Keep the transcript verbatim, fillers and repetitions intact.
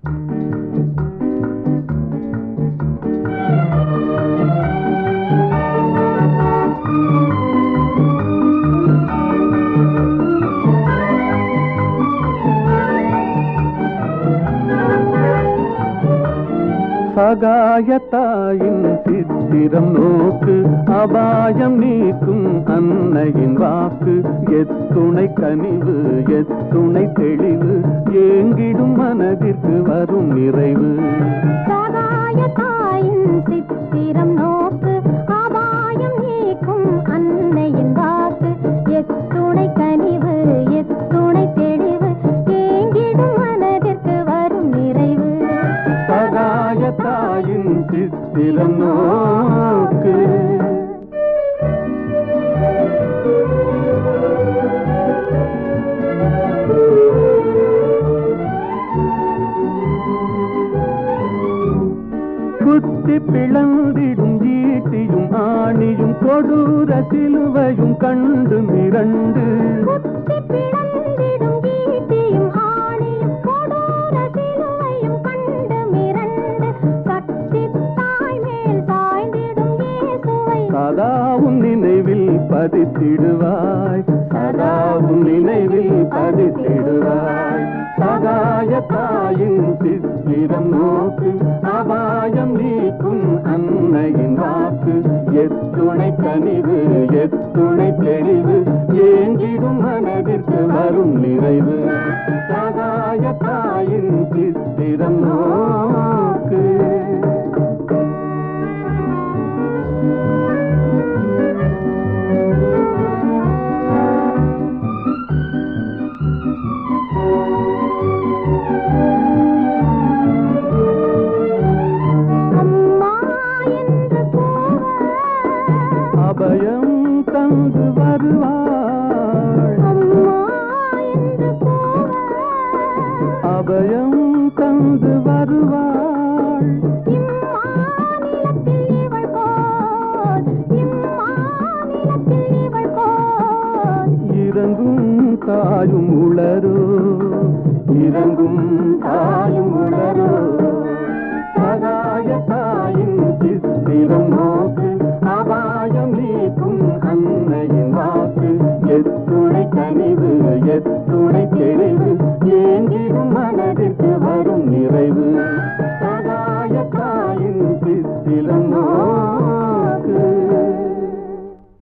சகாயத்தாயின் சித்திரம் நோக்கு அபாயம் நீக்கும் அன்னையின் வாக்கு எத்துணை கனிவு எத்துணை தெளிவு ஏங்கிடும் மனதிற்கு வரும் நிறைவு. சகாயத்தாயின் சித்திரம் நோக்கு அபாயம் நீக்கும் அன்னையின் வாக்கு எத்துணை கனிவு எத்துணை தெளிவு ஏங்கிடும் மனதிற்கு வரும் நிறைவு. சகாயத்தாயின் சித்திரம் நோக்கு. குத்தி பிளந்திடும் ஈட்டியும் ஆணியும் கொடூர சிலுவையும் கண்டு மிரண்டு. குத்தி பிளந்திடும் ஈட்டியும் ஆணியும் கொடூர சிலுவையும் கண்டு மிரண்டு சக்தி தாய் மேல் சாய்ந்திடும் இயேசுவை சதாவும் நினைவில் பதித்திடுவாய் சதாவும் நினைவில் பதித்திடுவாய். சகாயத்தாயின் சித்திரம் நோக்கு அபாயம் நீக்கும் அன்னையின் வாக்கு எத்துணை கனிவு எத்துணை தெளிவு ஏங்கிடும் மனதிற்கு வரும் நிறைவு. சகாயத்தாயின் சித்திரம் நோக்கு. அபயம் தந்து வருவாள் அபயம் தந்து வருவாள். இறங்கும் தாயும் உளரோ இறங்கும் தாயும் உளரோ. சகாயத்தாயின் சித்திரம் நோக்கு அபாயம் நீக்கும் அன்னையின் வாக்கு எத்துணை கனிவு எத்